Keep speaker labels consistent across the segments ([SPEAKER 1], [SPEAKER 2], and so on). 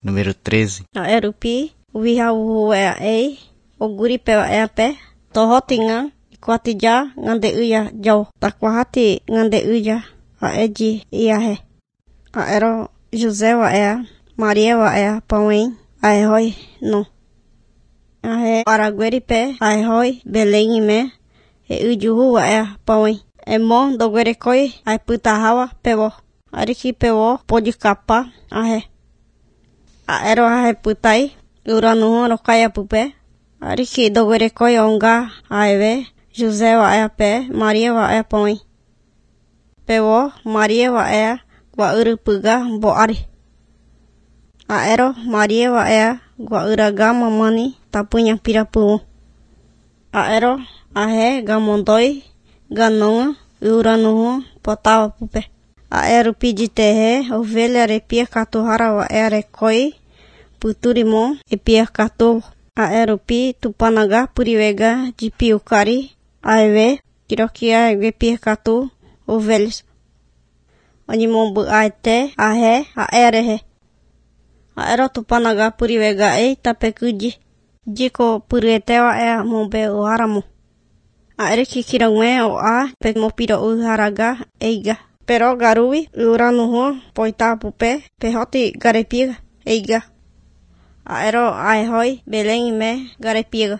[SPEAKER 1] Número 13.
[SPEAKER 2] Aerupi, Uvihawu é a ei, Oguripe é a pé, Tohotinga, Quatija, Ngande Uya, Jau, Taquahati, Ngande Uya, a Edi Iahe. Aero, José é a, Maria é a Pauém, a Erroi, não. Ahe, Aragueripe, a Erroi, Belém e Me, e Ujuhu é a Pauém. É mon do Guerecoi, a Putahawa, Pewo. Ariki Pewo, pode capa, ahe. Aero ahe putai, Uranu, Rocaia Pupe. Ariki do Guerecoi, Onga, Aewe, José é a pé, Maria é a Pauém. Pewo, Maria é a Guaurupuga, Boari. Aero, Maria é a Guauraga, Mamani, Tapunha Pirapu. Aero, ahe, Gamondoi, Ganonga, Uranu, Potava Pupe. Aero Piditerre, Ovelha Arepia Catuhara, Aerecoi, Puturimon, Epia Catu. Aero Pi, Tupanaga, Puriwega, de Piucari, Aewe, Tiroquia, Epia Catu, Ovelhas. Animombu Aete, Ahe, Aerehe. Aero Tupanaga, Puriwega, Tapecudi, Dico Purietewa, é Mombe o Haramu. Aereki Kirangue, o A, Pegmopira o Haraga, Eiga. Pero Garui, Uranuhu, Poita Pupe, Perroti Garepiga, Eiga. Aero Aeroi, Belém e Me, Garepiga.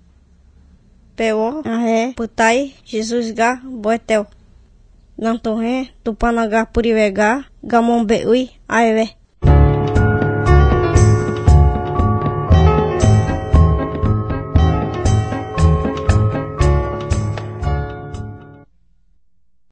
[SPEAKER 2] Pewo, Ahe, Putai, Jesus Ga, Boetel. Gantorre, Tupanaga Puriwega, Gamombeui, Aewe.